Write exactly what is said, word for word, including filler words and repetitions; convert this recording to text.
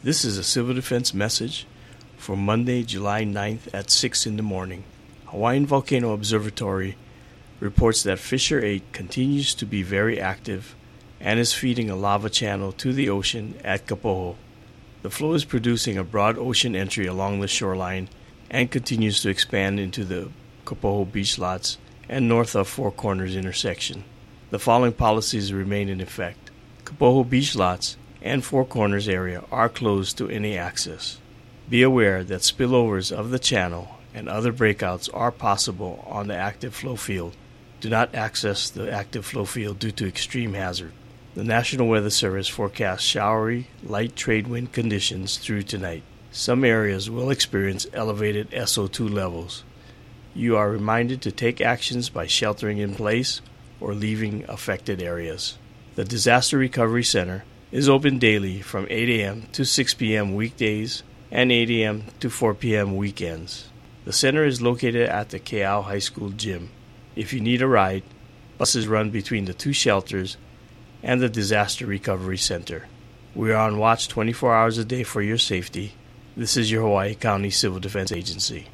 This is a Civil Defense message for Monday, July ninth at six in the morning. Hawaiian Volcano Observatory reports that Fissure eight continues to be very active and is feeding a lava channel to the ocean at Kapoho. The flow is producing a broad ocean entry along the shoreline and continues to expand into the Kapoho beach lots and north of Four Corners intersection. The following policies remain in effect. Kapoho beach lots and Four Corners area are closed to any access. Be aware that spillovers of the channel and other breakouts are possible on the active flow field. Do not access the active flow field due to extreme hazard. The National Weather Service forecasts showery, light trade wind conditions through tonight. Some areas will experience elevated S O two levels. You are reminded to take actions by sheltering in place or leaving affected areas. The Disaster Recovery Center is open daily from eight a.m. to six p.m. weekdays and eight a.m. to four p.m. weekends. The center is located at the Keao High School gym. If you need a ride, buses run between the two shelters and the Disaster Recovery Center. We are on watch twenty-four hours a day for your safety. This is your Hawaii County Civil Defense Agency.